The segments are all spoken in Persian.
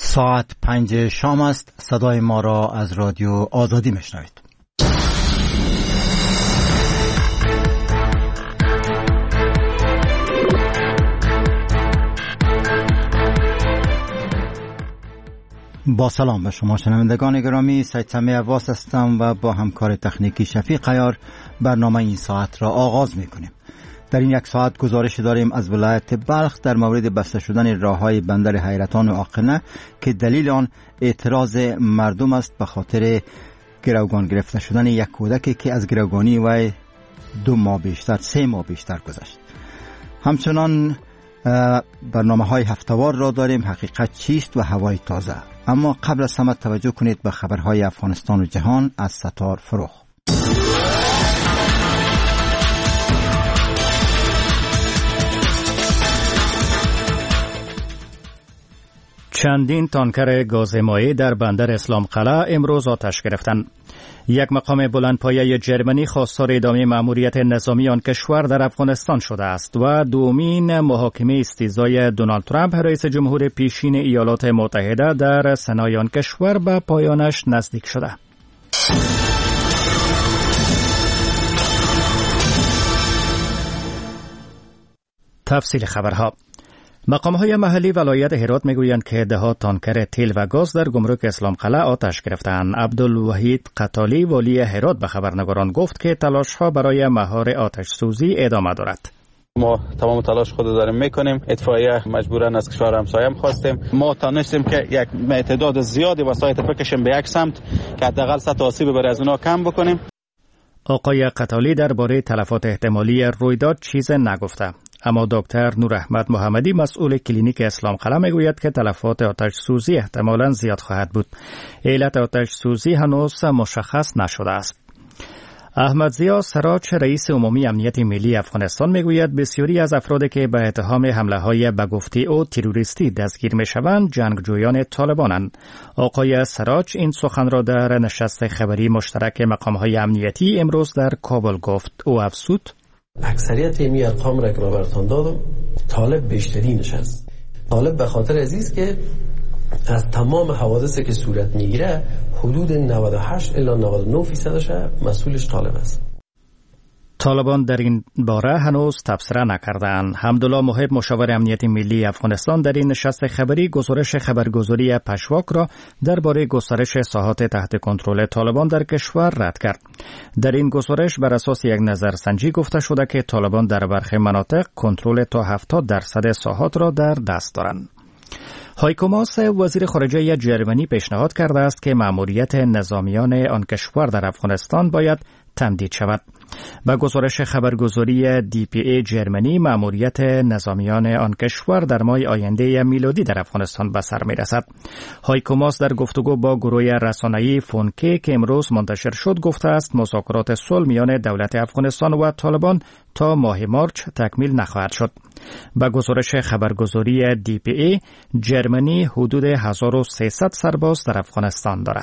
ساعت 5 شام است. صدای ما را از رادیو آزادی میشنوید. با سلام به شما شنوندگان گرامی، سید سمیع عباس هستم و با همکار تکنیکی شفیق عیار برنامه این ساعت را آغاز میکنیم. در این یک ساعت گزارش داریم از ولایت بلخ در مورد بسته شدن راههای بندر حیرتان و آقنه که دلیل آن اعتراض مردم است به خاطر گروگان گرفته شدن یک کودکی که از گروگانی و 3 ماه بیشتر گذشت. همچنان برنامه‌های هفته‌وار را داریم، حقیقت چیست و هوای تازه. اما قبل از همه توجه کنید به خبرهای افغانستان و جهان از ستار فروغ. چندین تانکر گاز مایع در بندر اسلام قلعه امروز آتش گرفتند. یک مقام بلندپایه جرمنی خواستار ادامه مأموریت نظامی آن کشور در افغانستان شده است و دومین محاکمه استیزای دونالد ترامپ رئیس جمهور پیشین ایالات متحده در سنای آن کشور به پایانش نزدیک شده. تفصیل خبرها. مقام‌های محلی ولایت هرات میگویند که ده‌ها تانکر تیل و گاز در گمرک اسلام قلعه آتش گرفتند. عبدالوحید قتالی والی هرات به خبرنگاران گفت که تلاش‌ها برای مهار آتش سوزی ادامه دارد. ما تمام تلاش خود داریم میکنیم. اطفائیه مجبورن از کشور همسایه خواستیم. ما تانستیم که یک تعداد زیادی وسایط بکشیم به یک سمت که حداقل سطح آسیب برای از اونها کم بکنیم. آقای قتالی درباره تلفات احتمالی رویداد چیز نگفته، اما دکتر نور احمد محمدی مسئول کلینیک اسلام قلعه میگوید که تلفات آتش سوزی احتمالاً زیاد خواهد بود. علت آتش سوزی هنوز مشخص نشده است. احمد ضیا سراج رئیس عمومی امنیت ملی افغانستان میگوید بسیاری از افرادی که به اتهام حمله‌های به گفته او تروریستی دستگیر میشوند جنگجویان طالبانند. آقای سراج این سخن را در نشست خبری مشترک مقام‌های امنیتی امروز در کابل گفت. او افزود: اکثریت این ارقام را که من براتون دادم طالب بیشترینش است. طالب به خاطر عزیز که از تمام حوادثی که صورت میگیره حدود 98 الی 99% مسئولش طالب است. طالبان در این باره هنوز تبصره نکردند. حمدالله محب مشاور امنیت ملی افغانستان در این نشست خبری گزارش خبرگزاری پشواک را درباره گسترش ساحات تحت کنترل طالبان در کشور رد کرد. در این گزارش بر اساس یک نظرسنجی گفته شده که طالبان در برخی مناطق کنترل تا 70% ساحات را در دست دارند. هایکو ماس وزیر خارجه جرمنی پیشنهاد کرده است که مأموریت نظامیان آن کشور در افغانستان باید تمدید شود. با گزارش خبرگزاری DPA جرمنی مأموریت نظامیان آن کشور در ماه آینده میلادی در افغانستان به سر می‌رسد. هایکو ماس در گفتگو با گروه رسانه‌ای فونکه که امروز منتشر شد گفته است مذاکرات صلح میان دولت افغانستان و طالبان تا ماه مارچ تکمیل نخواهد شد. با گزارش خبرگزاری DPA جرمنی حدود 1300 سرباز در افغانستان دارد.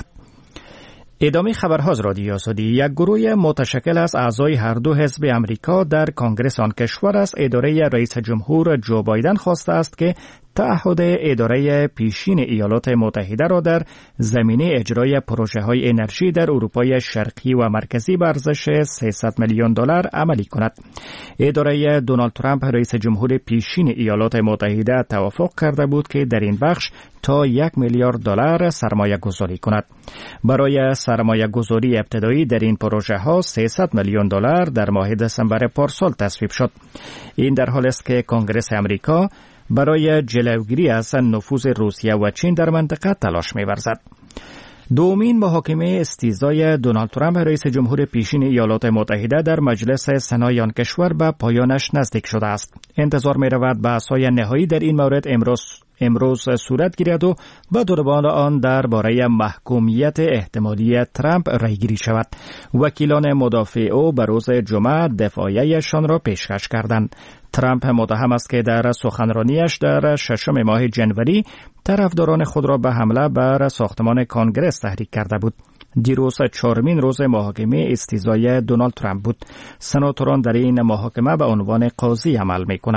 ادامه خبرها از رادیو آزادی. یک گروه متشکل از اعضای هر دو حزب امریکا در کنگره آن کشور از اداره رئیس جمهور جو بایدن خواسته است که تعهد اداره پیشین ایالات متحده را در زمینه اجرای پروژه‌های انرژی در اروپای شرقی و مرکزی به ارزش 300 میلیون دلار عملی کند. اداره دونالد ترامپ رئیس جمهور پیشین ایالات متحده توافق کرده بود که در این بخش تا 1 میلیارد دلار سرمایه گذاری کند. برای سرمایه گذاری ابتدایی در این پروژه ها 300 میلیون دلار در ماه دسامبر پارسال تصویب شد. این در حالی است که کنگره امریکا برای جلوگیری از نفوذ روسیه و چین در منطقه تلاش می‌ورزد. دومین محاکمه استیزای دونالد ترامپ رئیس جمهور پیشین ایالات متحده در مجلس سنای آن کشور به پایانش نزدیک شده است. انتظار می‌رود بحث‌های نهایی در این مورد امروز صورت گیرد و با دربان آن درباره محکومیت احتمالی ترامپ رایگیری شود. وکیلان مدافع او به روز جمعه دفاعیه‌شان را پیشکش کردند. ترامپ متهم است که در سخنرانیش در 6 ماه جنوری طرفداران خود را به حمله بر ساختمان کنگره تحریک کرده بود. دیروز 4مین روز محاکمه استیزای دونالد ترامپ بود. سناتوران در این محاکمه به عنوان قاضی عمل می‌کنند.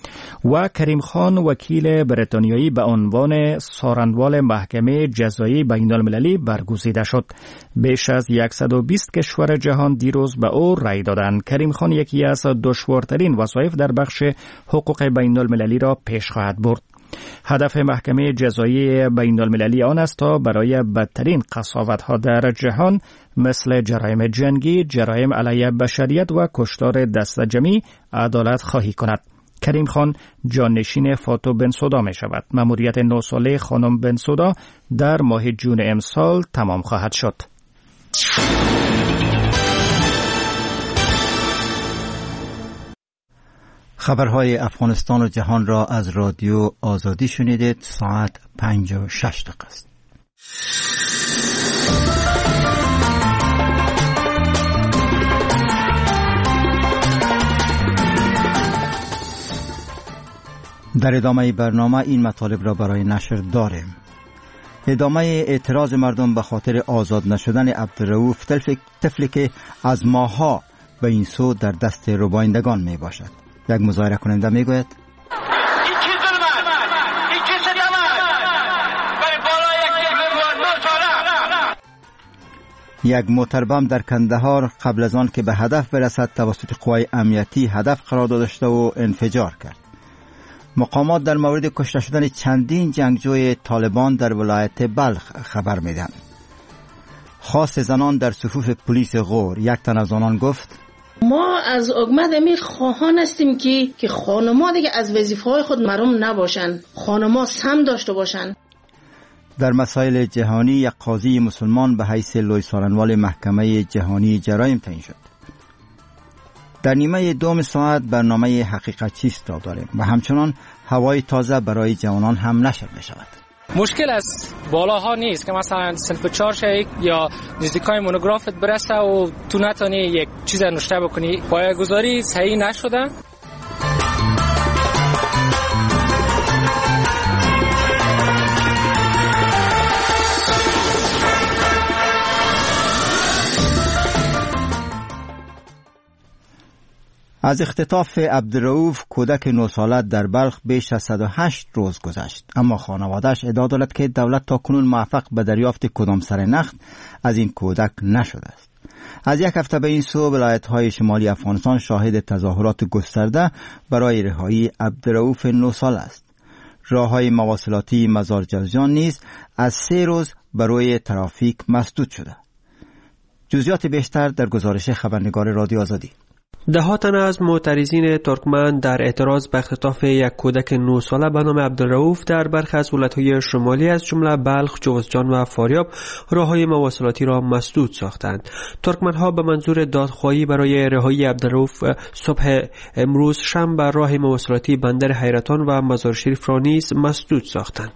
و کریم خان وکیل بریتانیایی به عنوان سارنوال محکمه جزایی بین المللی برگزیده شد. بیش از 120 کشور جهان دیروز به او رای دادند. کریم خان یکی از دشوارترین وظایف در بخش حقوق بین المللی را پیش خواهد برد. هدف محکمه جزایی بین المللی آن است تا برای بدترین قساوت‌ها در جهان مثل جرایم جنگی، جرایم علیه بشریت و کشتار دست جمعی عدالت خواهی کند. کریم خان جانشین فاتو بنسودا می شود. مأموریت 9 ساله خانم بنسودا در ماه جون امسال تمام خواهد شد. خبرهای افغانستان و جهان را از رادیو آزادی شنیدید. ساعت 5:06 دقیقه است. در ادامه برنامه این مطالب را برای نشر داریم. ادامه اعتراض مردم به خاطر آزاد نشدن عبدالرؤوف طفلی که از ماه‌ها به این سو در دست ربایندگان می باشد. یک مظاهره کننده می گوید یک موتر بم در کندهار قبل از آن که به هدف برسد توسط قوای امنیتی هدف قرار داشته و انفجار کرد. مقامات در مورد کشته شدن چندین جنگجوی طالبان در ولایت بلخ خبر میدن. خواست زنان در صفوف پلیس غور. یک تن از آنان گفت ما از حکومت امیر خواهان هستیم که خانم‌ها دیگه از وظیفه‌های خود محروم نباشن، خانم‌ها سهم داشته باشن. در مسائل جهانی یک قاضی مسلمان به حیث لوی سارنوال محکمه جهانی جرایم تعیین شد. در نیمه دوم ساعت برنامه حقیقت چیست را داریم و همچنان هوای تازه برای جوانان هم نشر می شود. مشکل از بالاها نیست که مثلا صنف 4 یا نزدیکای مونوگرافت برسه و تو نتونی یک چیز نوشته بکنی. پایه‌گذاری صحیح نشده. از اختطاف عبدالرؤوف کودک 9 ساله در بلخ بیش از 108 روز گذشت، اما خانواده‌اش ادعا دارد که دولت تا کنون موفق به دریافت کدام سرنخ از این کودک نشده است. از یک هفته به این سو ولایت‌های شمالی افغانستان شاهد تظاهرات گسترده برای رهایی عبدالرؤوف 9 ساله است. راه‌های مواصلاتی مزار جوزجان نیز از 3 روز برای ترافیک مسدود شده. جزئیات بیشتر در گزارش خبرنگار رادیو آزادی. ده تن از معترضین ترکمن در اعتراض به اختطاف یک کودک 9 ساله به نام عبدالرؤوف در برخی از ولایت‌های شمالی از جمله بلخ، جوزجان و فاریاب راه‌های مواصلاتی را مسدود ساختند. ترکمن‌ها به منظور دادخواهی برای رهایی عبدالرؤوف صبح امروز شنبه راه مواصلاتی بندر حیرتان و مزار شریف را نیز مسدود ساختند.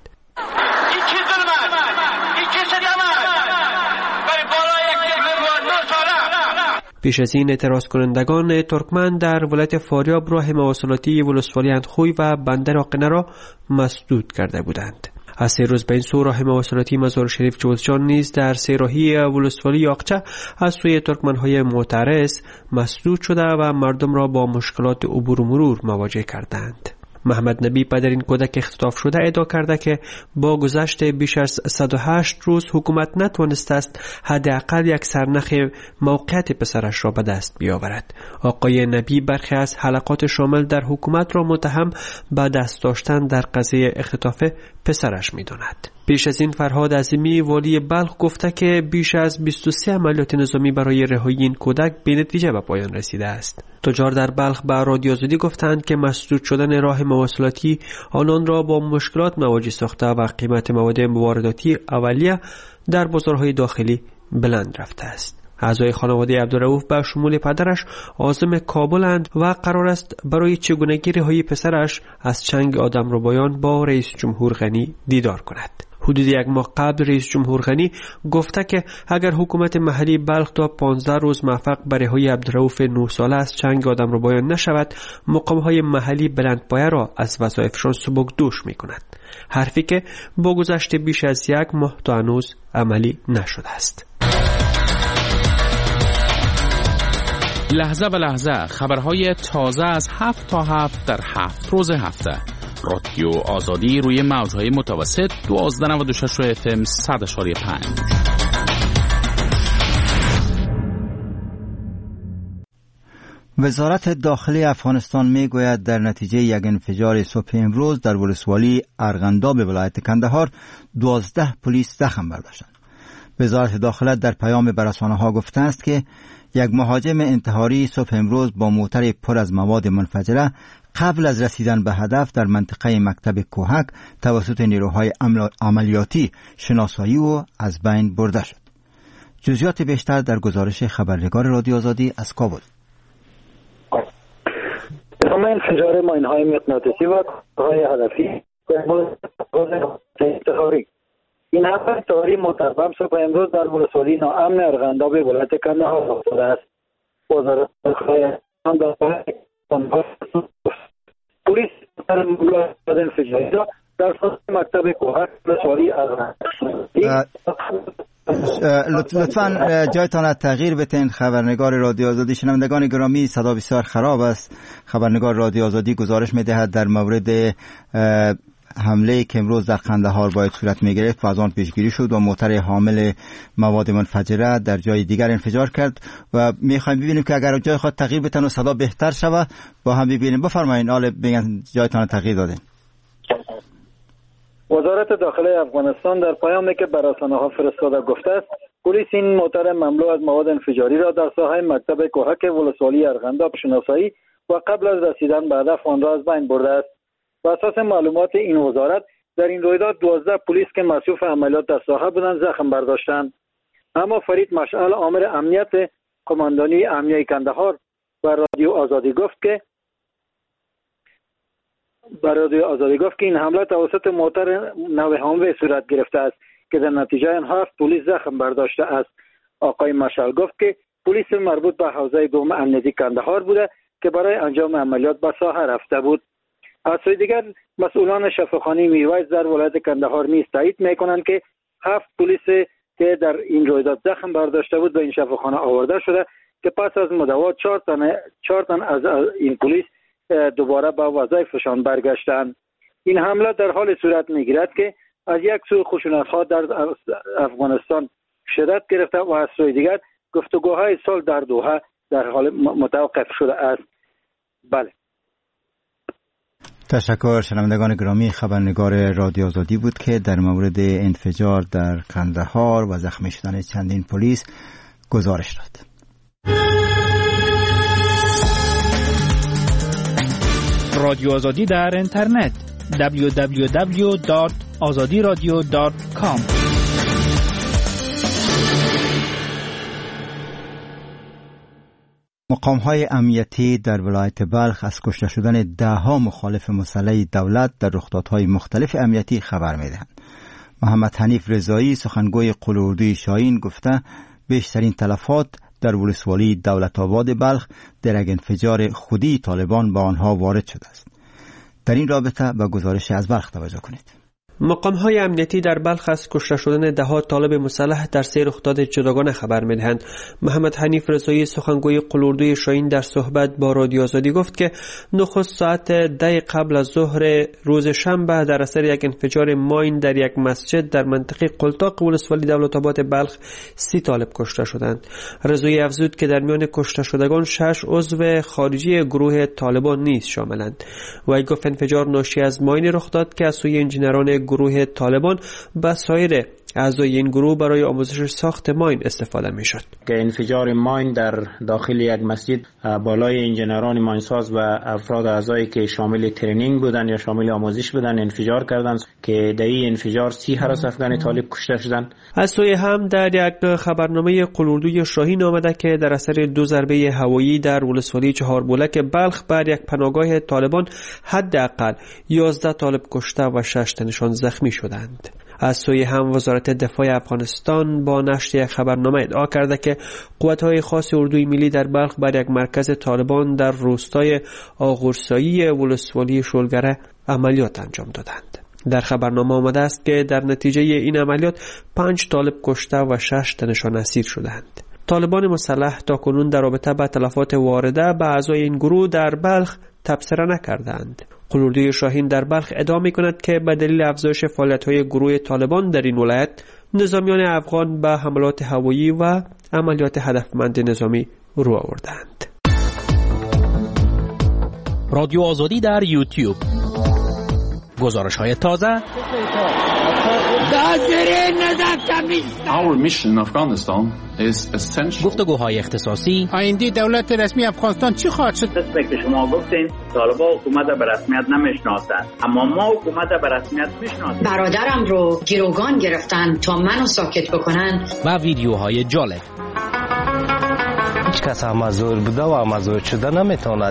پیش از این اعتراض کنندگان ترکمن در ولایت فاریاب راه مواصلاتی ولسوالی اندخوی و بندر آقنه را مسدود کرده بودند. از 3 روز به این سو راه مواصلاتی مزار شریف جوزجان نیز در 3 راهی ولسوالی یاقچه از سوی ترکمن‌های معترض مسدود شده و مردم را با مشکلات عبور و مرور مواجه کردند. محمد نبی پدر این کودک اختطاف شده ادعا کرده که با گذشت بیش از 108 روز حکومت نتوانسته است حداقل یک سرنخ موقعیت پسرش را به دست بیاورد. آقای نبی برخی از حلقات شامل در حکومت را متهم به دست داشتن در قضیه اختطاف پسرش می‌داند. پیش از این فرهاد عظیمی والی بلخ گفته که بیش از 23 عملیات نظامی برای رهایی این کودک به نتیجه به پایان رسیده است. تجار در بلخ به رادیو آزادی گفتند که مسدود شدن راه مواصلاتی آنان را با مشکلات مواجه ساخته و قیمت مواد وارداتی اولیه در بازارهای داخلی بلند رفته است. اعضای خانواده عبدالرؤوف به شمول پدرش عازم کابلند و قرار است برای چگونگی رهایی پسرش از چنگ آدمربایان با رئیس جمهور غنی دیدار کند. حدود 1 ماه قبل رئیس جمهور غنی گفته که اگر حکومت محلی بلخ تا 15 روز موفق به رهایی عبدالرؤوف 9 ساله از چنگ آدمربایان نشود، مقام‌های محلی بلندپایه را از وظایفشان سبکدوش می‌کند. حرفی که با گذشت بیش از 1 ماه تا هنوز عملی نشده است. لحظه به لحظه خبرهای تازه از 7 تا 7 در 7 روز هفته. رادیو آزادی روی موجهای متوسط 1296 FM 100.5. وزارت داخلی افغانستان می گوید در نتیجه یک انفجار صبح امروز در ولسوالی ارغنداب ولایت کندهار 12 پلیس زخم برداشتند. وزارت داخله در پیام به رسانه‌ها گفته است که یک مهاجم انتحاری صبح امروز با موتر پر از مواد منفجره قبل از رسیدن به هدف در منطقه مکتب کوهک توسط نیروهای عملیاتی شناسایی و از بین برده شد. جزئیات بیشتر در گزارش خبرنگار رادیو آزادی از کابل. انفجار ماین‌های مغناطیسی و های هدفی انتحاری. این حمله انتحاری متورم صبح امروز در ولسوالی ناامن ارغنداب ولایت کندهار افتاده است. وزارت داخله پلیس در انفجاری را در مکتب کوهک ولسوالی ارغنداب. لطفاً جایتان تغییر بتین. خبرنگار رادیو آزادی. شنوندگان گرامی، صدا بسیار خراب است. خبرنگار رادیو آزادی گزارش می‌دهد در مورد حمله که امروز در قندهار باید صورت می‌گرفت و از آن پیشگیری شد و موتر حامل مواد منفجره در جای دیگر انفجار کرد و می‌خوایم ببینیم که اگر جای خود تغییر بتن و صدا بهتر شود با هم ببینیم. بفرمایید. حالا بگن جایتان تغییر دادین. وزارت داخلی افغانستان در پیامی که به رسانه‌ها فرستاده گفته است پلیس این موتر مملو از مواد انفجاری را در ساحه مکتب کوهک ولسوالی ارغنداب شناسایی و قبل از رسیدن به هدف آن را از بین برده است. بر اساس معلومات این وزارت در این رویداد 12 پلیس که مصروف عملیات در ساحه بودند زخم برداشتند. اما فرید مشعل آمر امنیت قماندانی امنیه کندهار به رادیو آزادی گفت که این حمله توسط موتر نو هاموی صورت گرفته است که در نتیجه آن 7 پلیس زخم برداشته است. آقای مشعل گفت که پلیس مربوط به حوزه دوم امنیتی کندهار بوده که برای انجام عملیات به ساحه رفته بود. از سوی دیگر مسئولان شفاخانه میرویس در ولایت کندهار نیز تایید میکنند که 7 پلیس که در این رویداد زخم برداشته بود به این شفاخانه آورده شده که پس از مداوات 4 تن از این پلیس دوباره به وظایفشان برگشتند. این حمله در حال صورت میگیرد که از یک سو خشونت‌ها در افغانستان شدت گرفته و از سوی دیگر گفتگوهای صلح در دوحه در حال متوقف شده است. بله. تشکر. شنوندگان گرامی، خبرنگار رادیو آزادی بود که در مورد انفجار در قندهار و زخمی شدن چندین پلیس گزارش داد. رادیو آزادی در اینترنت www.azadiradio.com. مقام‌های امنیتی در ولایت بلخ از کشته شدن 10 مخالف مسلح دولت در رخدادهای مختلف امنیتی خبر می‌دهند. محمد حنیف رضایی سخنگوی قلعه‌اردوی شاهین گفته بیشترین تلفات در ولسوالی دولت آباد بلخ در یک انفجار خودی طالبان با آنها وارد شده است. در این رابطه به گزارش از بلخ توجه کنید. مقام‌های امنیتی در بلخ از کشته شدن 10 طالب مسلح در 3 رخداد جداگانه خبر می‌دهند. محمد حنیف رضایی سخنگوی قلعه‌اردوی شاهین در صحبت با رادیو آزادی گفت که نخست ساعت 10 قبل از ظهر روز شنبه در اثر یک انفجار ماین در یک مسجد در منطقه قلتاق ولسوالی دولت آباد بلخ 30 طالب کشته شدند. رضایی افزود که در میان کشته شدگان 6 عضو خارجی گروه طالبان نیز شاملند. وی گفت انفجار ناشی از ماین رخ داد که از سوی انجینران گروه طالبان به سایر اعضای این گروه برای آموزش ساخت ماین استفاده می شد. که انفجار ماین در داخل یک مسجد بالای انجینران ماینساز و افراد اعضایی که شامل ترینینگ بودن یا شامل آموزش بودن انفجار کردند که در این انفجار 30 هراس افغان طالب کشته شدند. از سوی هم در یک خبرنامه قلعه‌اردوی شاهین آمده که در اثر 2 ضربه هوایی در ولسوالی چهاربولک بلخ بر یک پناهگاه طالبان حداقل 11 طالب کشته و 6 تنشان زخمی شدند. از سوی هم وزارت دفاع افغانستان با نشر یک خبرنامه ادعا کرده که قوت‌های خاص اردوی ملی در بلخ بر یک مرکز طالبان در روستای آغورسایی ولسوالی شلگره عملیات انجام دادند. در خبرنامه آمده است که در نتیجه این عملیات 5 طالب کشته و 6 تنشان اسیر شدند. طالبان مسلح تاکنون در رابطه با تلفات وارده به اعضای این گروه در بلخ تبصره نکردند. قلوردی شاهین در بلخ ادعا می‌کند که به دلیل افزایش فعالیت‌های گروه طالبان در این ولایت، نظامیان افغان به حملات هوایی و عملیات هدفمند نظامی رو آوردند. رادیو آزادی در یوتیوب. گزارش‌های تازه. Our mission in Afghanistan is essential. گفتگوهای اختصاصی. آینده دولت رسمی افغانستان چی خواهد شد؟ دست که شما گفتین طالبان حکومت به رسمیت نمیشناسند، اما ما حکومت به رسمیت میشناسیم. برادرم رو گروگان گرفتن تا منو ساکت بکنن. و ویدیوهای جالب. هیچ کس مزور بوده و مزور شده نمیتواند.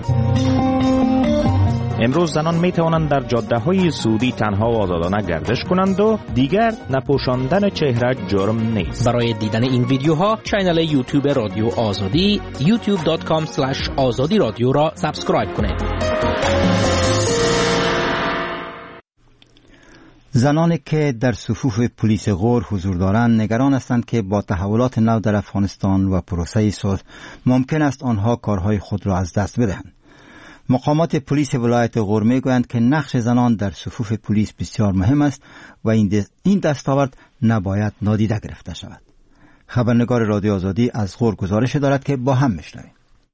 امروز زنان می توانند در جاده های سعودی تنها و آزادانه گردش کنند و دیگر نپوشاندن چهره جرم نیست. برای دیدن این ویدیوها کانال یوتیوب رادیو آزادی youtube.com/azadi رادیو را سابسکرایب کنید. زنانی که در صفوف پلیس غور حضور دارند نگران هستند که با تحولات نو در افغانستان و پروسه صلح ممکن است آنها کارهای خود را از دست بدهند. مقامات پلیس ولایت غور میگویند که نقش زنان در صفوف پلیس بسیار مهم است و این دستاورد نباید نادیده گرفته شود. خبرنگار رادیو آزادی از غور گزارش دارد که با هم میشنویم.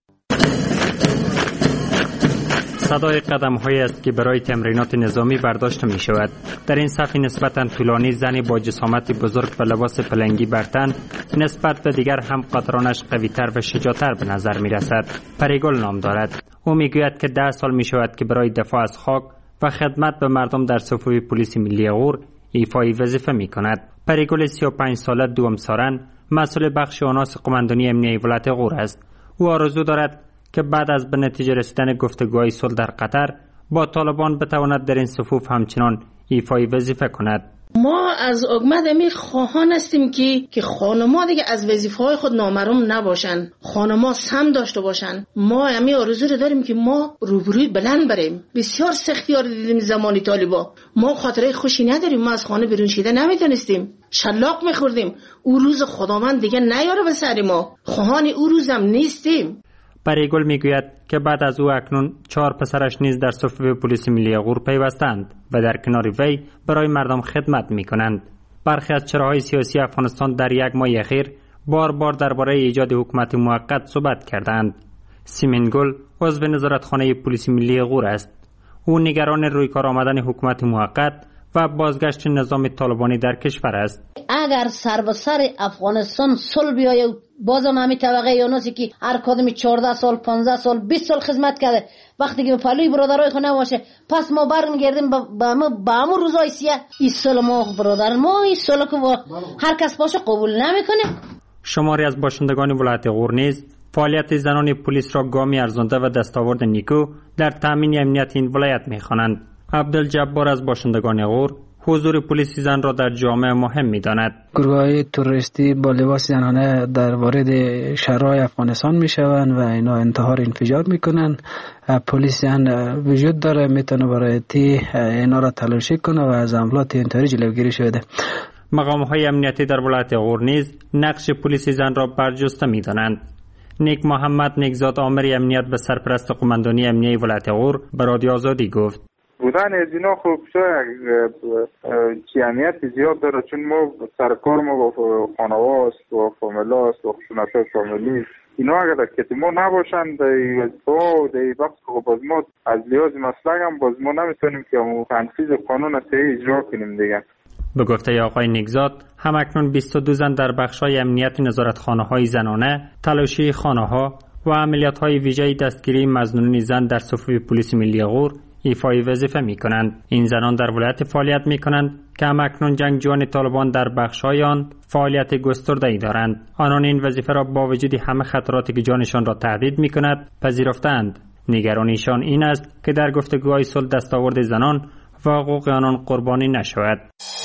صدای قدم‌هایی است که برای تمرینات نظامی برداشته می شود. در این صف نسبتاً طولانی زنی با جسامت بزرگ و لباس پلنگی بر تن نسبت به دیگر همقدرانش قوی‌تر و شجاع‌تر به نظر می رسد. پریگل نام دارد. او می گوید که 10 سال می شود که برای دفاع از خاک و خدمت به مردم در صفوف پلیس ملی غور ایفای وظیفه می کند. پریگل 35 ساله دومسارن مسئول بخش آناس قماندانی امنیتی ولایت غور است. او آرزو دارد که بعد از به نتیجه رسیدن گفتگوهای صلح در قطر با طالبان بتواند در این صفوف همچنان ایفای وظیفه کند. ما از اوگمد امیر خواهان هستیم که خانم‌ها دیگه از وظیفه‌های خود نامحروم نباشن، خانم‌ها سم داشته باشن. ما همین آرزو رو داریم که ما روبروی بلند بریم. بسیار سختی‌ها دیدیم زمانی طالبا. ما خاطره خوشی نداریم. ما از خانه بیرون شیده نمیتونستیم. شلاق می‌خوردیم. او روز خداوند دیگه نیاره به سر ما. خواهان او روزم نیستیم. پریگل میگوید که بعد از او اکنون 4 پسرش نیز در صفوف پلیس ملی غور پیوستند و در کنار وی برای مردم خدمت میکنند. برخی از چهره‌های سیاسی افغانستان در یک ماه اخیر بار بار درباره ایجاد حکومت موقت صحبت کردند. سیمین گل عضو نظارتخانه پلیس ملی غور است. او نگران رویکار آمدن حکومت موقت و بازگشت نظام طالبانی در کشور است. اگر سر به سر افغانستان صلح بیاید، بازم همین طبقه یونسی که هر کدوم 14 سال 15 سال 20 سال خدمت کرده وقتی که به پلوی برادرای خود نباشه، پس ما برمیگردیم به همون روزای سیاه. این صلح ما برادر ما، این صلح که هر کس باشه قبول نمیکنه. شماری از باشندگان ولایت غور نیز فعالیت زنان پلیس را گامی ارزانده و دستاورد نیکو در تامین امنیت این ولایت می‌خوانند. عبدالجبار از باشندگان غور حضور پلیس زن را در جامعه مهم می‌داند. گروه‌های تروریستی با لباس زنانه در وارد شهرهای افغانستان می‌شوند و اینا انتحار انفجار می‌کنند. پلیس زن وجود داره، میتونه برای اینا را تلاشی کنه و از حملات انتحاری جلوگیری شده. مقام‌های امنیتی در ولایت غور نیز نقش پلیس زن را برجسته می‌دانند. نیک محمد نیکزاد آمر امنیت به سرپرست قماندانی امنیتی ولایت غور به رادیو آزادی گفت: بودن از اینا خوب اهمیت زیاد داره، چون ما سرکار ما با خانواست و فامیلاست و خشونت‌های فامیلی اینا اگر که ما نباشند در وقت که باز ما از لحاظ مسلک هم باز ما نمیتونیم که تنفیذ قانون صحیح اجرا کنیم دیگه. به گفته آقای نیکزاد همکنون 22 زن در بخش‌های امنیت نظارتخانه‌های زنانه، تلاشی خانه‌ها و عملیات‌های ویژه دستگیری مظنونین زن در صفوف پلیس ملی غور ایفای وظیفه می‌کنند. این زنان در ولایت فعالیت می‌کنند که همکنون جنگجویان طالبان در بخش‌های آن فعالیت گسترده‌ای دارند. آنان این وظیفه را با وجود همه خطراتی که جانشان را تهدید می‌کند پذیرفتند. نگرانیشان این است که در گفتگوهای صلح دستاورد زنان و حقوق آنان قربانی نشود.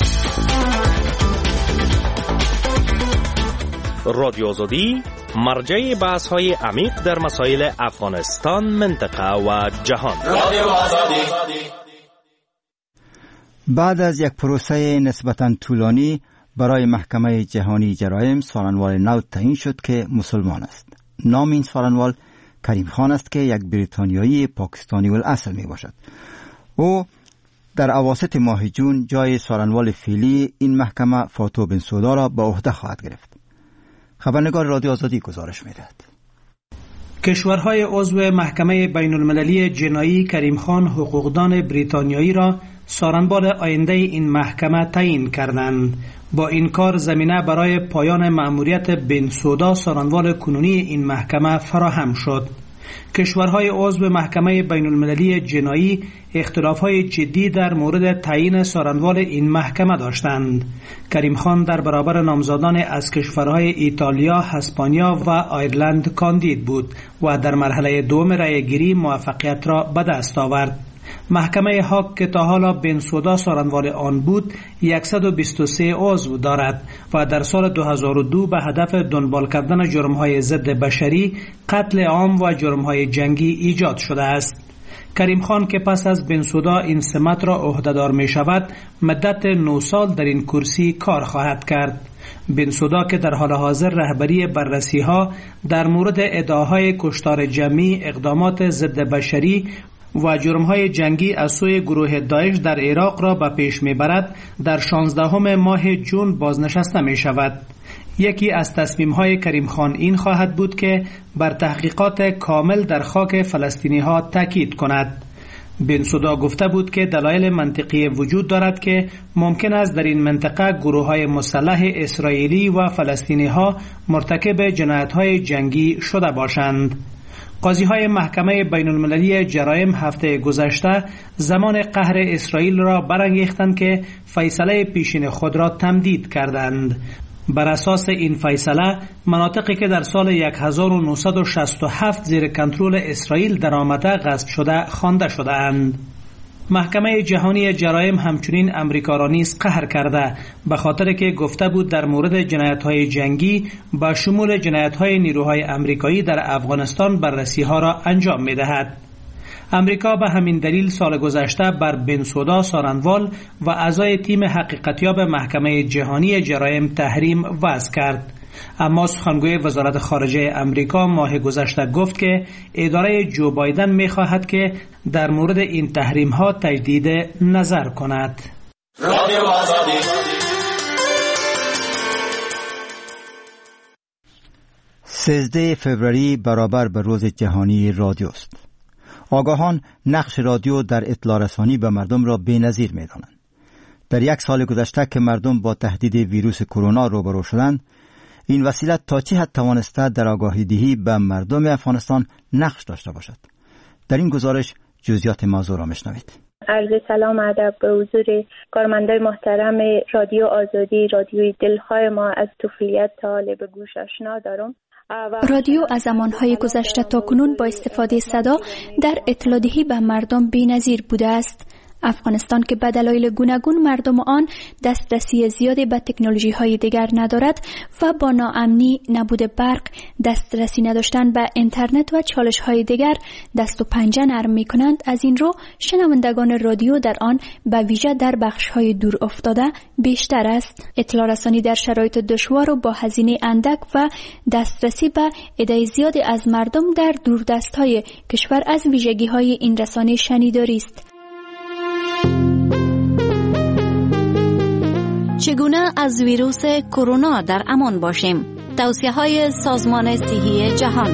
رادیو آزادی مرجع بحث‌های عمیق در مسائل افغانستان، منطقه و جهان. رادیو آزادی. بعد از یک پروسه نسبتاً طولانی، برای محکمه جهانی جرایم سالنوال نو تعیین شد که مسلمان است. نام این سالنوال کریم خان است که یک بریتانیایی پاکستانی الاصل می باشد. او در اواسط ماه جون جای سالنوال فعلی این محکمه فاتو بنسودا را به عهده خواهد گرفت. خبرنگار رادیو آزادی گزارش می‌دهد. کشورهای عضو محکمه بین المللی جنایی کریم خان حقوقدان بریتانیایی را سالنوال آینده این محکمه تعیین کردند. با این کار زمینه برای پایان مأموریت بنسودا سالنوال کنونی این محکمه فراهم شد. کشورهای عضو محکمه بین المللی جنایی اختلافهای جدی در مورد تعیین سالنوال این محکمه داشتند. کریم خان در برابر نامزدان از کشورهای ایتالیا، اسپانیا و آیرلند کاندید بود و در مرحله دوم رأی‌گیری موفقیت را به دست آورد. محکمه هاگ که تا حالا بنسودا سالنوال آن بود 123 عضو دارد و در سال 2002 به هدف دنبال کردن جرم‌های ضد بشری، قتل عام و جرم‌های جنگی ایجاد شده است. کریم خان که پس از بنسودا این سمت را عهدهدار می شود مدت 9 سال در این کرسی کار خواهد کرد. بنسودا که در حال حاضر رهبری بررسی‌ها در مورد ادعاهای کشتار جمعی، اقدامات ضد بشری و جرم‌های جنگی از سوی گروه داعش در عراق را به پیش می‌برد، در 16 ماه جون بازنشسته می‌شود. یکی از تصمیم‌های کریم خان این خواهد بود که بر تحقیقات کامل در خاک فلسطینی‌ها تاکید کند. بنسودا گفته بود که دلایل منطقی وجود دارد که ممکن است در این منطقه گروه‌های مسلح اسرائیلی و فلسطینی‌ها مرتکب جنایت‌های جنگی شده باشند. قاضی‌های محکمه بین المللی جرایم هفته گذشته زمان قهر اسرائیل را برانگیختند که فیصله پیشین خود را تمدید کردند. بر اساس این فیصله مناطقی که در سال 1967 زیر کنترل اسرائیل درآمده غصب شده خوانده شده‌اند. محکمه جهانی جرایم همچنین امریکا را نیز قهر کرده به خاطر که گفته بود در مورد جنایت‌های جنگی با شمول جنایت‌های نیروهای امریکایی در افغانستان بررسی‌ها را انجام می‌دهد. امریکا به همین دلیل سال گذشته بر بنسودا سالنوال و اعضای تیم حقیقتیاب محکمه جهانی جرایم تحریم وضع کرد. اما سخنگوی وزارت خارجه امریکا ماه گذشته گفت که اداره جو بایدن می‌خواهد که در مورد این تحریم‌ها تجدید نظر کند. 13 فوریه برابر به روز جهانی رادیو است. آگاهان نقش رادیو در اطلاع رسانی به مردم را بی‌نظیر می‌دانند. در یک سال گذشته که مردم با تهدید ویروس کرونا روبرو شدند، این وسیله تا چه حد توانسته در آگاهی دهی به مردم افغانستان نقش داشته باشد؟ در این گزارش جزئیات موضوع را میشنوید. عرض سلام ادب به حضور کارمندای محترم رادیو آزادی، رادیوی دلخواه ما. از طفولیت تا حال به گوش آشنا دارم. رادیو از زمانهای گذشته تا کنون با استفاده صدا در اطلاع دهی به مردم بی‌نظیر بوده است. افغانستان که به دلایل گوناگون مردم آن دسترسی زیادی به تکنولوژی‌های دیگر ندارد و با ناامنی، نبود برق، دسترسی نداشتن به اینترنت و چالش‌های دیگر دست و پنجه نرم می‌کنند، از این رو شنوندگان رادیو در آن به ویژه در بخش‌های دور افتاده بیشتر است. اطلاع رسانی در شرایط دشوار و با هزینه اندک و دسترسی به عده زیادی از مردم در دوردست‌های کشور از ویژگی‌های این رسانه شنیداری است. چگونه از ویروس کرونا در امان باشیم؟ توصیه‌های سازمان صحی جهان.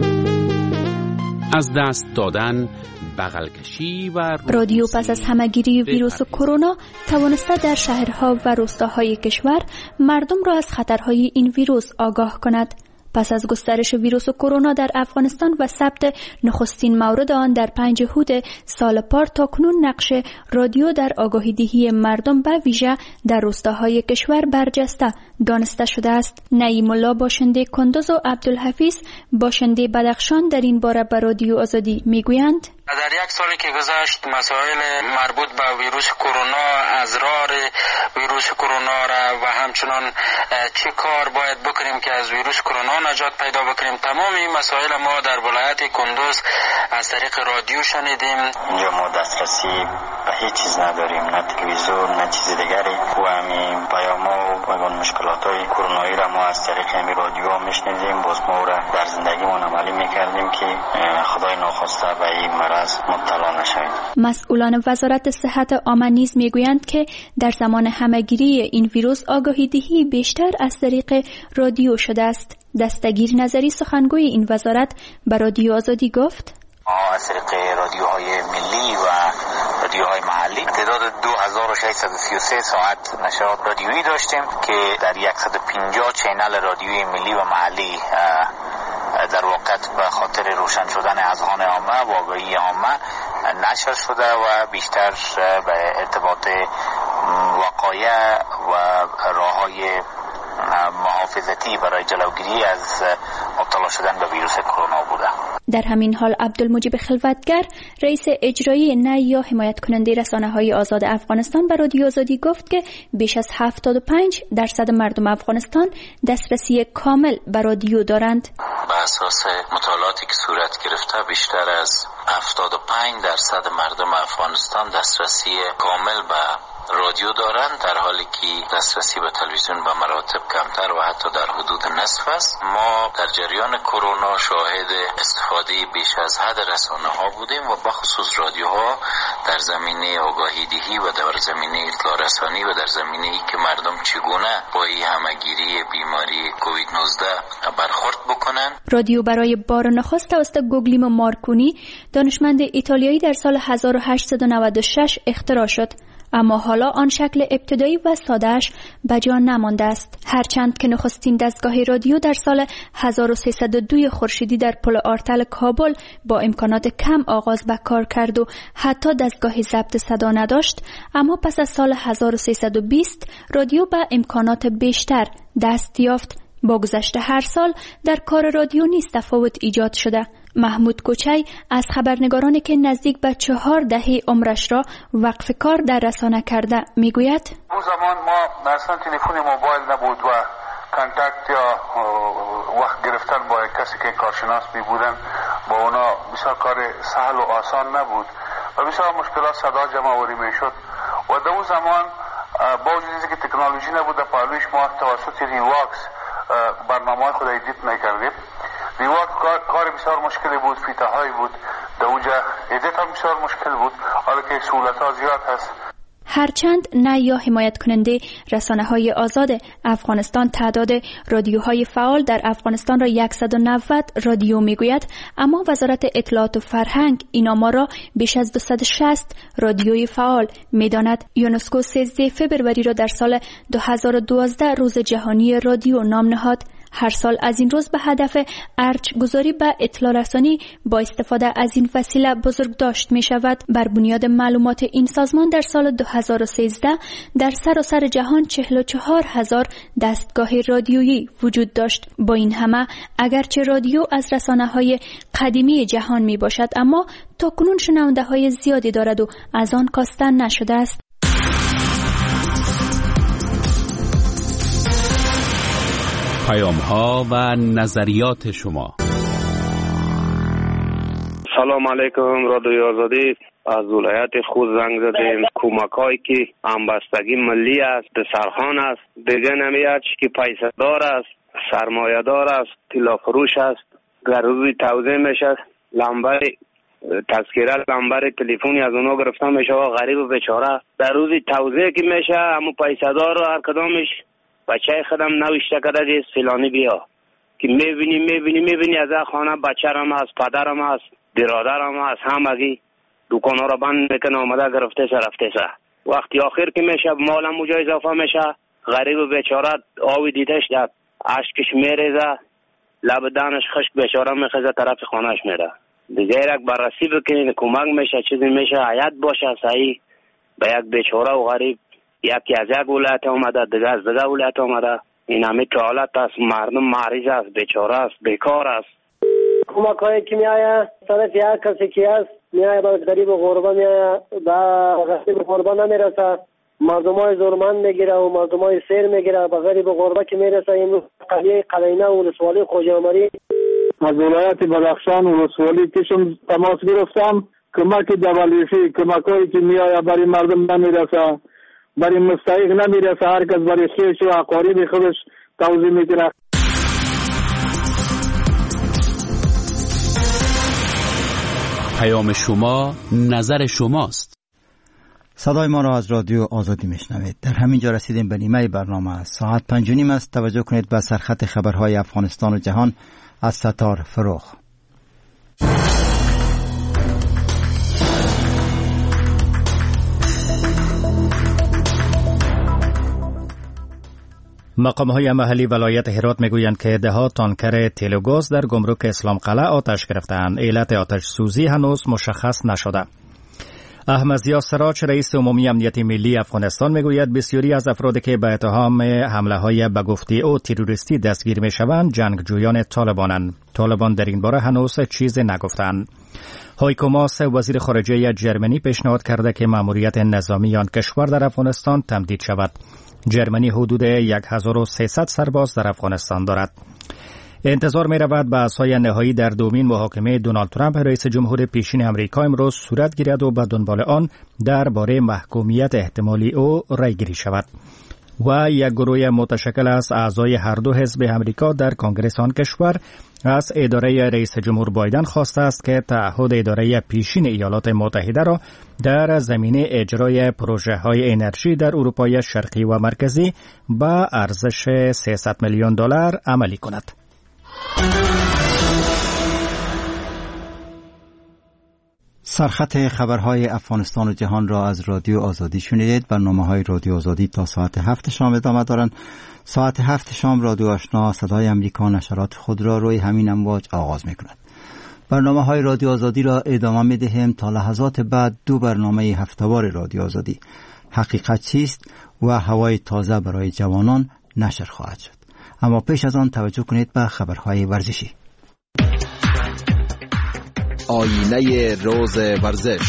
از دست دادن، بغل کشی و رادیو پس از همه‌گیری ویروس کرونا توانسته در شهرها و روستاهای کشور مردم را از خطرهای این ویروس آگاه کند. پس از گسترش ویروس کرونا در افغانستان و ثبت نخستین مورد آن در 5 هود سال پار، تاکنون نقش رادیو در آگاهی دهی مردم به ویژه در روستاهای کشور برجسته دانسته شده است. نعیم الله باشنده کندوز و عبدالحفیظ باشنده بدخشان در این باره به رادیو آزادی میگویند: در یک سالی که گذشت مسائل مربوط به ویروس کرونا، اضرار ویروس کرونا را و همچنان چه کار باید بکنیم که از ویروس کرونا نجات پیدا بکنیم، تمام این مسائل ما در ولایت کندوز از طریق رادیو شنیدیم. اینجا ما دسترسی به هیچ چیز نداریم، نه تلویزیون نه چیز دیگری، و همین پیاما و مشکلات‌های کرونایی را ما از طریق همین رادیو میشنیدیم. باز ما را در زندگیمون عملی میکردیم که خدای ناخواسته به این مرض مبتلا نشویم. مسئولان وزارت صحت عامه نیز میگویند که در زمان همه‌گیری این ویروس آگاهی دهی بیشتر از طریق رادیو شده است. دستگیر نظری سخنگوی این وزارت به رادیو آزادی گفت: از طریق رادیوهای ملی و رادیوهای محلی تعداد 2633 ساعت نشرات رادیویی داشتیم که در 150 چینل رادیویی ملی و محلی در واقع به خاطر روشن شدن اذهان عامه و آگاهی عامه نشر شده و بیشتر به ارتباط وقایع و راههای محافظتی برای جلوگیری از مبتلا شدن به ویروس کرونا بوده. در همین حال عبدالمجید خلوتگر رئیس اجرایی نی یا حمایت کننده رسانه‌های آزاد افغانستان به رادیو آزادی گفت که بیش از 75% مردم افغانستان دسترسی کامل به رادیو دارند. به اساس مطالعاتی که صورت گرفته بیشتر از 75% مردم افغانستان دسترسی کامل به رادیو دارند، در حالی که دسترسی به تلویزیون به مراتب کمتر و حتی در حدود نصف است. ما در جریان کرونا شاهد استفاده بیش از حد رسانه ها بودیم و بخصوص رادیوها در زمینه آگاهی دهی و در زمینه اطلاع رسانی و در زمینه ای که مردم چگونه با این همه‌گیری بیماری کووید 19 برخورد بکنند. رادیو برای بار نخست توسط گوگلیمو مارکونی دانشمند ایتالیایی در سال 1896 اختراع شد، اما حالا آن شکل ابتدایی و ساده‌اش بجا نمانده است. هرچند که نخستین دستگاه رادیو در سال 1302 خورشیدی در پل آرتل کابل با امکانات کم آغاز به کار کرد و حتی دستگاه ضبط صدا نداشت، اما پس از سال 1320 رادیو به امکانات بیشتر دست یافت. با گذشت هر سال در کار رادیو نیز تفاوت ایجاد شده. محمود کوچی از خبرنگارانی که نزدیک به 4 دهه عمرش را وقف کار در رسانه کرده میگوید: اون زمان ما اصلا تلفن موبایل نبود و کانتکت یا وقت گرفتن با کسی که کارشناس می بودن با اونا بسیار کار سهل و آسان نبود و بسیار مشکلات صدا جمع آوری می شد و در اون زمان با وجود که تکنولوژی نبود در پهلویش ما توسط ریواکس برنامه خود ادیت میکردیم. ریواکس کار بسیار مشکلی بود، فیته هایی بود، در اونجا ادیت هم بسیار مشکل بود، حالا که سهولت ها زیاد هست. هرچند نی یا حمایت کننده رسانه‌های آزاد افغانستان تعداد رادیوهای فعال در افغانستان را 190 رادیو میگوید، اما وزارت اطلاعات و فرهنگ این آمار را بیش از 260 رادیوی فعال میداند. یونسکو 13 فوریه را در سال 2012 روز جهانی رادیو نام نهاد. هر سال از این روز به هدف ارج گذاری به اطلاع رسانی با استفاده از این وسیله بزرگ داشت می شود. بر بنیاد معلومات این سازمان در سال 2013 در سراسر جهان 44,000 دستگاه رادیویی وجود داشت. با این همه اگرچه رادیو از رسانه‌های قدیمی جهان می باشد، اما تاکنون شنونده های زیادی دارد و از آن کاسته نشده است. پیام‌ها و نظریات شما. سلام علیکم، رادیو آزادی. از ولایت خود زنگ زدیم. کمک‌هایی که همبستگی ملی است، سرخان است، دیگه نمیاد که پیسه دار است، سرمایه دار است، طلا فروش است. در روزی توزیع میشه، لمبر تذکره لمبر تلفنی از اونا گرفته میشه و غریب و بیچاره در روزی توزیع که میشه، اما پیسه دار و هر کدامش بچه خودم نوشته کرده که فلانی بیا که میبینی از خانه بچه‌رم هست، پدرم هست، برادرم هست، همگی دکان‌ها را بند میکنه، آمده گرفته سه رفته سه. وقتی آخر که میشه مالم اونجا اضافه میشه، غریب و بیچاره آوی دیدش داد، اشکش میریزه، لب دانش خشک بیچاره میخزه طرف خانهش میره. دیگه یک بررسی بکنین، کمک میشه، چیزی میشه، حیات باشه صحیح به یک بیچاره و غریب. یکی از یک ولایت آمده، دیگه از دیگه ولایت آمده. این همه که حالت است، مردم مریض است، بیچاره است، بیکار است. کمک هایی که می آید طرف یک کسی که است میایه به غریب و غربا میایه به غریب و غربا نمیرسه، مردمای زورمند میگیره و مردمای سیر میگیره، به غریب و غربا که میرسه. امروز قلیه قلینه و ولسوالی خوجا عمری از ولایت بدخشان ولسوالی پیشم تماس گرفتم، کمک دبلیسی کمکایی که میایه برای مردم نمیرسه، برای مستحق نمیرسه، هر کس برای خیش و اقارب خودش توزیع میکنه. پیام شما، نظر شماست. صدای ما را از رادیو آزادی میشنوید. در همین جا رسیدیم به نیمه برنامه. ساعت 5:30 است. توجه کنید به سرخط خبرهای افغانستان و جهان از ستار فروغ. مقام‌های محلی ولایت هرات میگویند که ده‌ها تانکر تیل و گاز در گمرک اسلام قلعه آتش گرفتند. علت آتش سوزی هنوز مشخص نشده. احمد ضیا سراج رئیس عمومی امنیت ملی افغانستان میگوید بسیاری از افرادی که به اتهام حمله‌های به گفته او تروریستی دستگیر میشوند جنگجویان طالبانند. طالبان در این باره هنوز چیزی نگفتند. هایکو ماس وزیر خارجه جرمنی پیشنهاد کرده که مأموریت نظامی آن کشور در افغانستان تمدید شود. جرمنی حدود 1300 سرباز در افغانستان دارد. انتظار می رود بحث‌های نهایی در دومین محاکمه دونالد ترامپ رئیس جمهور پیشین امریکا امروز صورت گیرد و به دنبال آن درباره محکومیت احتمالی او رأی گیری شود. و یک گروه متشکل از اعضای هر دو حزب امریکا در کنگره آن کشور از اداره رئیس جمهور بایدن خواسته است که تعهد اداره پیشین ایالات متحده را در زمینه اجرای پروژه‌های انرژی در اروپای شرقی و مرکزی با ارزش $300 میلیون عملی کند. سرخط خبرهای افغانستان و جهان را از رادیو آزادی شنیدید. برنامه‌های رادیو آزادی تا ساعت 7 شام ادامه دارند. ساعت 7 شام رادیو آشنا صدای امریکا نشرات خود را روی همین امواج آغاز می‌کند. برنامه‌های رادیو آزادی را ادامه می‌دهیم تا لحظات بعد. دو برنامه هفته‌وار رادیو آزادی، حقیقت چیست و هوای تازه برای جوانان نشر خواهد شد. اما پیش از آن توجه کنید به خبرهای ورزشی. آینه روز ورزش.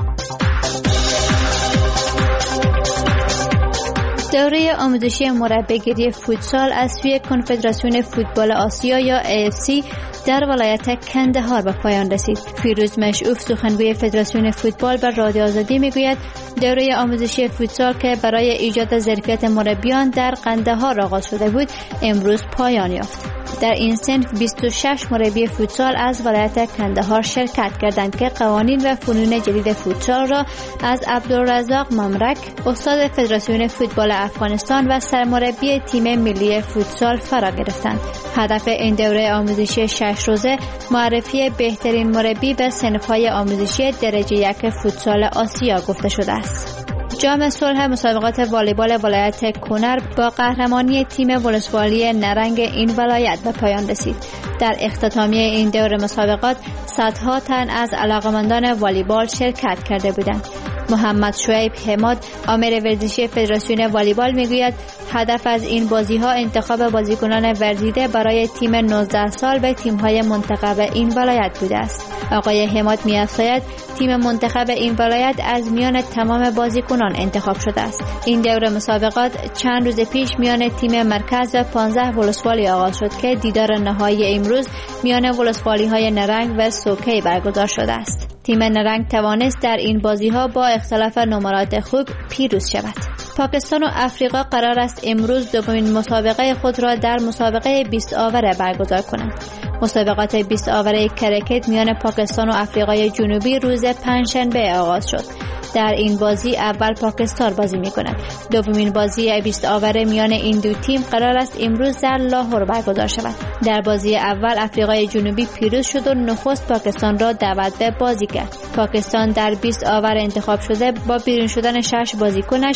دوره آموزشی مربیگری فوتسال از سوی کنفدراسیون فوتبال آسیا یا AFC در ولایت کندهار به پایان رسید. فیروز مشعوف سخنگوی فدراسیون فوتبال بر رادیو آزادی میگوید دوره آموزشی فوتسال که برای ایجاد ظرفیت مربیان در قندهار آغاز شده بود امروز پایان یافت. در این صنف 26 مربی فوتسال از ولایت کندهار شرکت کردند که قوانین و فنون جدید فوتسال را از عبدالرزاق ممرک، استاد فدراسیون فوتبال افغانستان و سرمربی تیم ملی فوتسال فرا گرفتند. هدف این دوره آموزشی 6 روزه معرفی بهترین مربی به صنف‌های آموزشی درجه 1 فوتسال آسیا گفته شده است. جام صلح مسابقات والیبال ولایت کنر با قهرمانی تیم ولسوالی نرنگ این ولایت به پایان رسید. در اختتامیه این دور مسابقات صدها تن از علاقمندان والیبال شرکت کرده بودند. محمد شعیب حماد آمر ورزشی فدراسیون والیبال میگوید هدف از این بازی‌ها انتخاب بازیکنان ورزیده برای تیم 19 سال به تیم‌های منتخب این ولایت بوده است. آقای حماد می‌افزاید تیم منتخب این ولایت از میان تمام بازیکنان انتخاب شده است. این دوره مسابقات چند روز پیش میان تیم مرکز و 15 ولسوالی آغاز شد که دیدار نهایی امروز میان ولسوالی‌های نرنگ و سوکی برگزار شده است. تیم نرنگ توانست در این بازی‌ها با اختلاف نمرات خوب پیروز شود. پاکستان و افریقا قرار است امروز دومین مسابقه خود را در مسابقه 20 آوره برگزار کنند. مسابقات 20 آوره کرکت میان پاکستان و افریقای جنوبی روز پنجشنبه آغاز شد. در این بازی اول پاکستان بازی می‌کند. دومین بازی 20 آوره میان این دو تیم قرار است امروز در لاهور برگزار شود. در بازی اول افریقای جنوبی پیروز شد و نخست پاکستان را دعوت به بازی کرد. پاکستان در 20 آور انتخاب شده با بیرون شدن 6 بازیکنش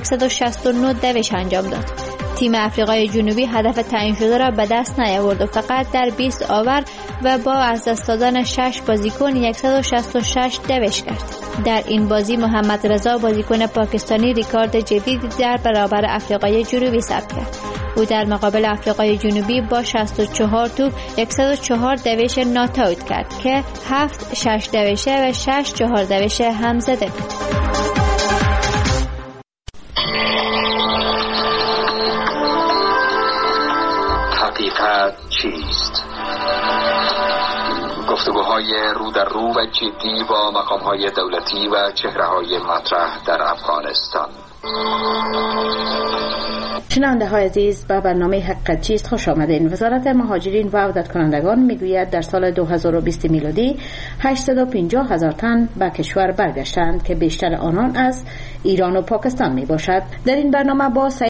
169 دوش انجام داد. تیم افریقای جنوبی هدف تعیین شده را به دست نیاورد و فقط در 20 آور و با از دست دادن 6 بازیکن 166 دوش کرد. در این بازی محمد رضا بازیکن پاکستانی ریکارد جدیدی در برابر افریقای جنوبی ثبت کرد. او در مقابل آفریقای جنوبی با 64 توپ 104 دوش نات اوت کرد که 7 6 دوشه و 6 4 دوشه هم زده بود. حقیقت چیست؟ گفتگوهای رو در رو و جدی با مقامهای دولتی و چهره‌های مطرح در افغانستان. شنونده های عزیز، به برنامه حقیقت چیست خوش آمدین. وزارت مهاجرین و عودت کنندگان میگوید در سال 2020 میلادی 850,000 تن به کشور برگشتند که بیشتر آنان از ایران و پاکستان می باشد. در این برنامه با